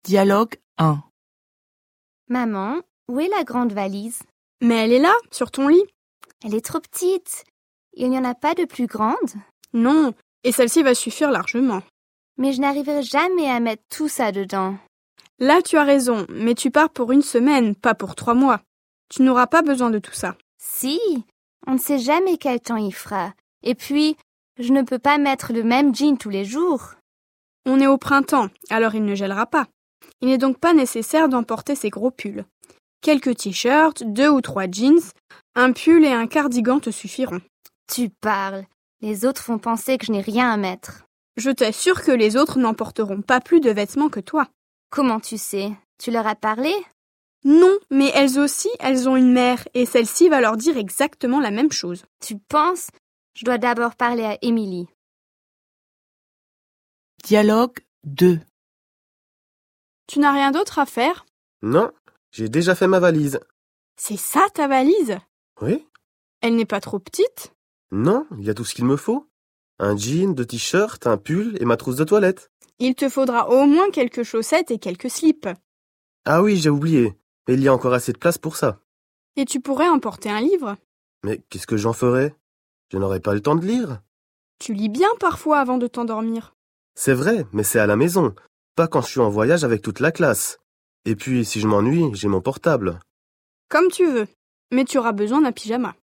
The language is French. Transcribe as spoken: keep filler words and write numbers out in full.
Dialogue un. Maman, où est la grande valise? Mais elle est là, sur ton lit. Elle est trop petite. Il n'y en a pas de plus grande? Non, et celle-ci va suffire largement. Mais je n'arriverai jamais à mettre tout ça dedans. Là, tu as raison, mais tu pars pour une semaine, pas pour trois mois. Tu n'auras pas besoin de tout ça. Si, on ne sait jamais quel temps il fera. Et puis, je ne peux pas mettre le même jean tous les jours. On est au printemps, alors il ne gèlera pas. Il n'est donc pas nécessaire d'emporter ces gros pulls. Quelques t-shirts, deux ou trois jeans, un pull et un cardigan te suffiront. Tu parles. Les autres vont penser que je n'ai rien à mettre. Je t'assure que les autres n'emporteront pas plus de vêtements que toi. Comment tu sais? Tu leur as parlé? Non, mais elles aussi, elles ont une mère, et celle-ci va leur dire exactement la même chose. Tu penses? Je dois d'abord parler à Émilie. Dialogue deux. Tu n'as rien d'autre à faire? Non, j'ai déjà fait ma valise. C'est ça ta valise? Oui? Elle n'est pas trop petite? Non, il y a tout ce qu'il me faut. Un jean, deux t-shirts, un pull et ma trousse de toilette. Il te faudra au moins quelques chaussettes et quelques slips. Ah oui, j'ai oublié. Mais il y a encore assez de place pour ça. Et tu pourrais emporter un livre. Mais qu'est-ce que j'en ferais? Je n'aurai pas le temps de lire. Tu lis bien parfois avant de t'endormir. C'est vrai, mais c'est à la maison. Pas quand je suis en voyage avec toute la classe. Et puis, si je m'ennuie, j'ai mon portable. Comme tu veux, mais tu auras besoin d'un pyjama.